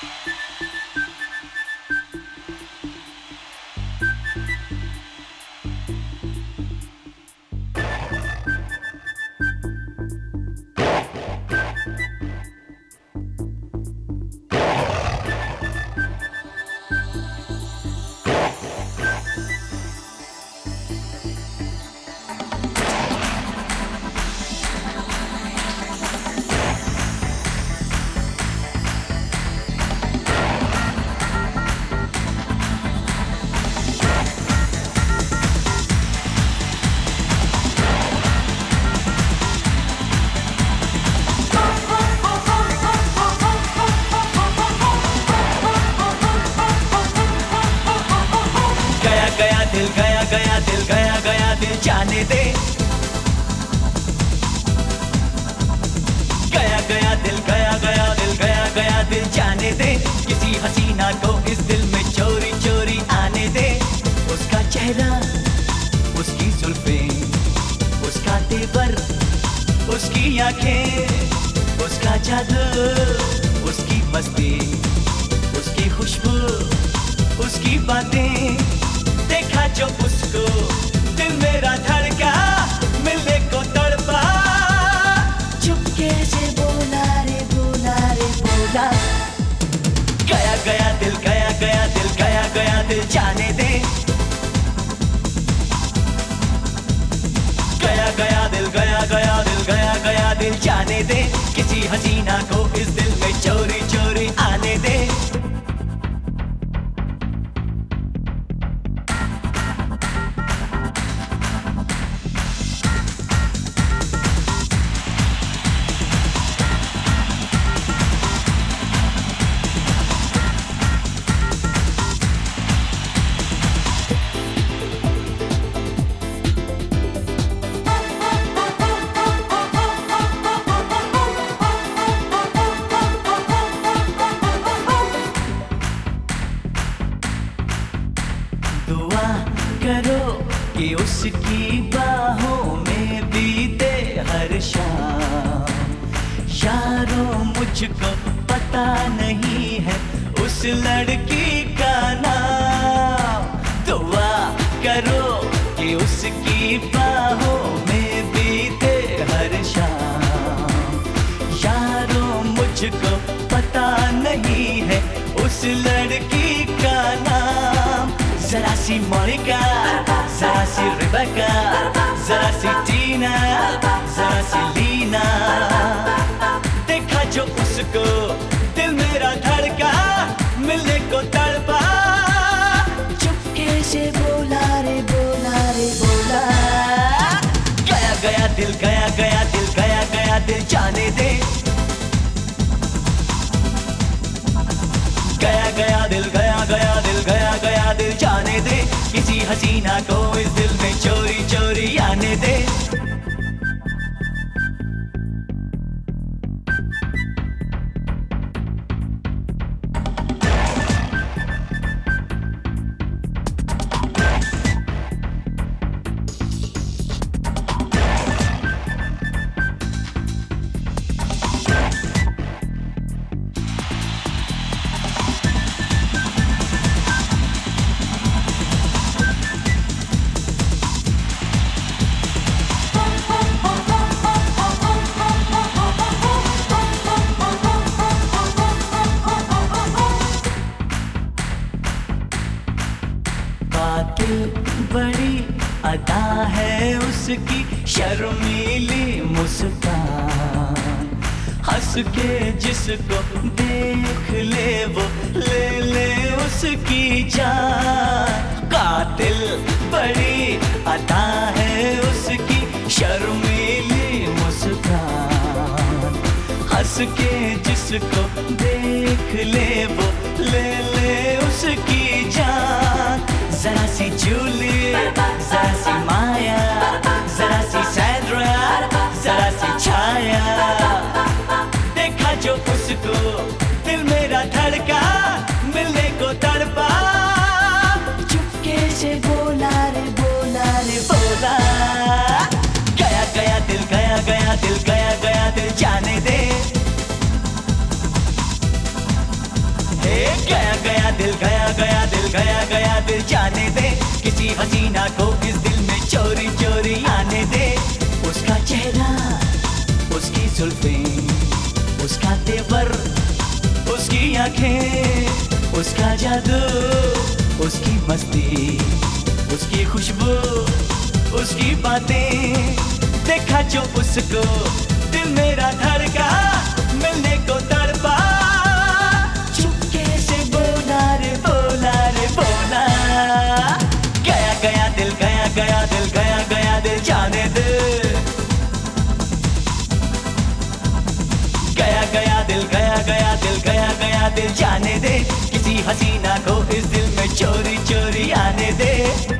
जाने दे, गया गया दिल, गया गया दिल, गया गया दिल जाने दे, किसी हसीना को इस दिल में चोरी चोरी आने दे। उसका चेहरा, उसकी जुल्फें, उसका तेवर, उसकी आंखें, उसका जादू, उसकी मस्ती, उसकी खुशबू, उसकी बातें, देखा जो उसको दिल मेरा धड़का, मिलने को तड़पा, चुपके से बोला रे बोला रे बोला। गया गया दिल, गया गया दिल, गया गया दिल जाने दे, गया गया दिल, गया गया दिल, गया गया दिल जाने दे, किसी हसीना को इस दिल में चोरी चोरी आने दे। दुआ करो कि उसकी बाहों में बीते हर शाम, यारों मुझको पता नहीं है उस लड़की का नाम। दुआ करो कि उसकी बाहों में बीते हर शाम, यारों मुझको पता नहीं है उस लड़की का नाम। जरा सी मोनिका, जरा सी रिबेका, जरा सी टीना, जरा सी लीना, देखा जो उसको दिल मेरा धड़का, मिलने को तड़पा, चुपके से बोला रे बोला रे बोला। गया गया दिल, गया गया दिल, गया गया दिल जाने दे, गया गया दिल, गया गया दिल, गया गया दिल जाने दे, किसी हसीना को इस दिल में चोरी चोरी आने दे। बड़ी अदा है उसकी, शर्मीली मुस्कान, हंस के जिसको देख ले वो ले ले उसकी जान। कातिल बड़ी अदा है उसकी, शर्मीली मुस्कान, हंस के जिसको देख ले वो ले ले उसकी जान। जरा सी जूली, जरा सी माया, जरा सी सैंड्रा, जरा सी छाया, देखा जो उसको दिल मेरा धड़का, मिलने को तड़पा, चुपके से बोला रे बोला रे बोला। गया गया दिल, गया गया दिल, गया गया दिल जाने दे, दिल जाने दे, किसी हसीना को इस दिल में चोरी चोरी आने दे। उसका चेहरा, उसकी जुल्फें, उसका तेवर, उसकी आंखें, उसका जादू, उसकी मस्ती, उसकी खुशबू, उसकी बातें, देखा जो उसको दिल मेरा धड़का, मिलने को तड़पा, चुपके से बोला रे बोला रे बोला। गया गया दिल, गया गया दिल, गया गया दिल जाने दे। गया गया दिल, गया गया दिल, गया गया दिल जाने दे, किसी हसीना को इस दिल में चोरी चोरी आने दे।